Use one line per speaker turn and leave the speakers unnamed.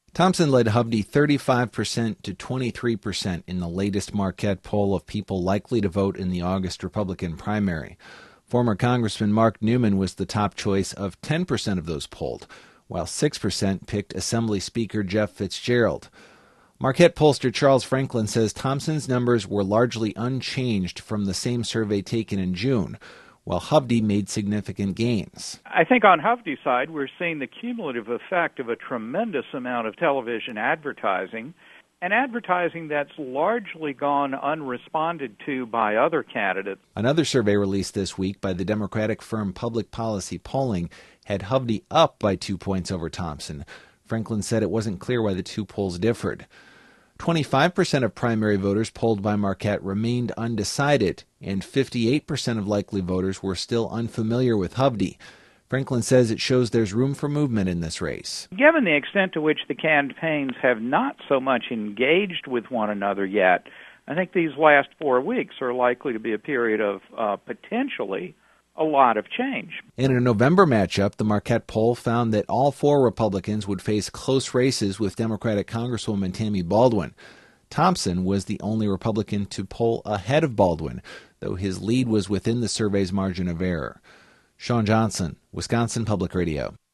Thompson led Hovde 35% to 23% in the latest Marquette poll of people likely to vote in the August Republican primary. Former Congressman Mark Newman was the top choice of 10% of those polled, while 6% picked Assembly Speaker Jeff Fitzgerald. Marquette pollster Charles Franklin says Thompson's numbers were largely unchanged from the same survey taken in June, while Hovde made significant gains.
I think on Hovde's side, we're seeing the cumulative effect of a tremendous amount of television advertising, and advertising that's largely gone unresponded to by other candidates.
Another survey released this week by the Democratic firm Public Policy Polling had Hovde up by 2 points over Thompson. Franklin said it wasn't clear why the two polls differed. 25% of primary voters polled by Marquette remained undecided, and 58% of likely voters were still unfamiliar with Hovde. Franklin says it shows there's room for movement in this race.
Given the extent to which the campaigns have not so much engaged with one another yet, I think these last 4 weeks are likely to be a period of potentially a lot of change.
In a November matchup, the Marquette poll found that all four Republicans would face close races with Democratic Congresswoman Tammy Baldwin. Thompson was the only Republican to poll ahead of Baldwin, though his lead was within the survey's margin of error. Sean Johnson, Wisconsin Public Radio.